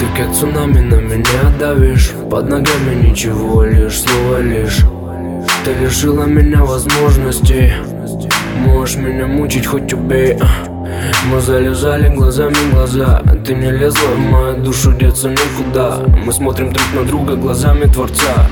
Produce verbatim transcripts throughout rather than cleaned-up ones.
Ты как цунами на меня давишь, под ногами ничего, лишь слово лишь. Ты лишила меня возможностей, можешь меня мучить, хоть убей. Мы залезали глазами в глаза, ты не лезла в мою душу, деться никуда. Мы смотрим друг на друга глазами Творца,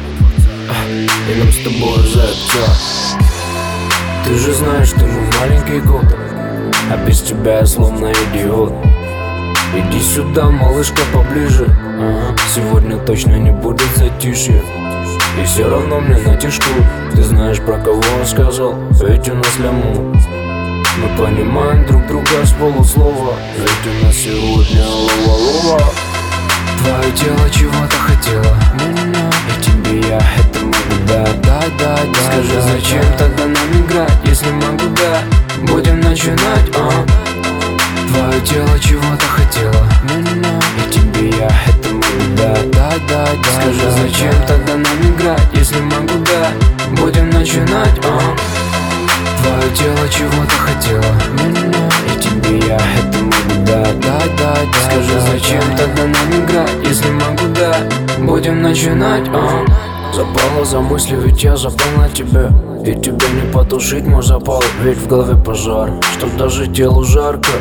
и нам с тобой за отца. Ты же знаешь, ты мой маленький кот, а без тебя я словно идиот. Иди сюда, малышка, поближе, ага. Сегодня точно не будет затишья, и все равно мне на тишку. Ты знаешь, про кого он сказал, ведь у нас ляму. Мы понимаем друг друга с полуслова, ведь у нас сегодня лова-лова. Твое тело чего-то хотело, и тебе я это могу дать, дать, дать. Скажи, зачем тогда нам играть, если могу, да, будем начинать, а? Твое тело чего-то хотело, и тебе я это могу дать, дать, дать. Скажи, зачем тогда нам играть, если могу, да, будем начинать, а? Твое тело чего-то хотело, и тебе я это могу дать, дать, дать. Скажи, зачем тогда нам играть, если могу, да, будем начинать, а? Запала за мысли, ведь я запал на тебя, и тебя не потушить мой запал, ведь в голове пожар, что даже телу жарко.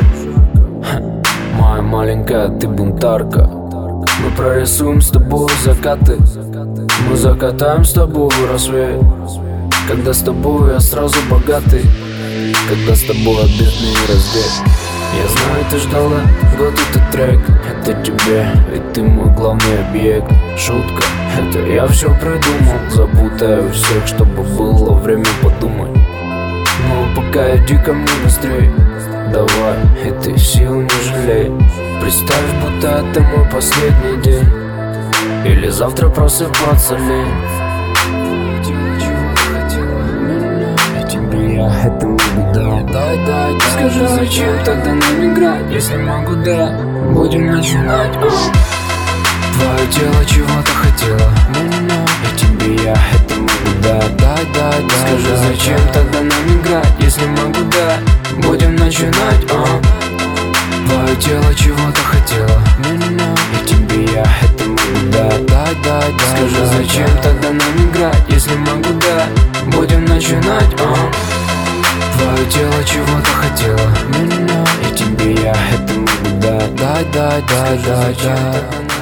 Моя маленькая, ты бунтарка. Мы прорисуем с тобой закаты, мы закатаем с тобой рассвет. Когда с тобой я сразу богатый, когда с тобой бедный и раздет. Я знаю, ты ждала год этот трек, это тебе, ведь ты мой главный объект. Шутка, это я все придумал, запутаю всех, чтобы было время подумать. Но пока иди ко мне быстрей, давай, и ты сил не жалей. Представь, будто это мой последний день, или завтра просыпаться лень. Я это могу дать, дай, дай, дай. Скажи, зачем тогда нам играть, если могу, да, будем начинать, а? Твое тело чего-то хотело, и тебе я это могу дать, дай, дай, дай. Скажи, зачем тогда нам играть, если могу, да, будем начинать, а? Твое тело чего-то хотело, и тебе я это могу дать, дай, дай, дай. Скажи, зачем тогда нам играть, если могу, да, будем начинать, а? Твое тело чего-то хотело, и тебе я это могу дать, дай, дай, дай, дай, дай.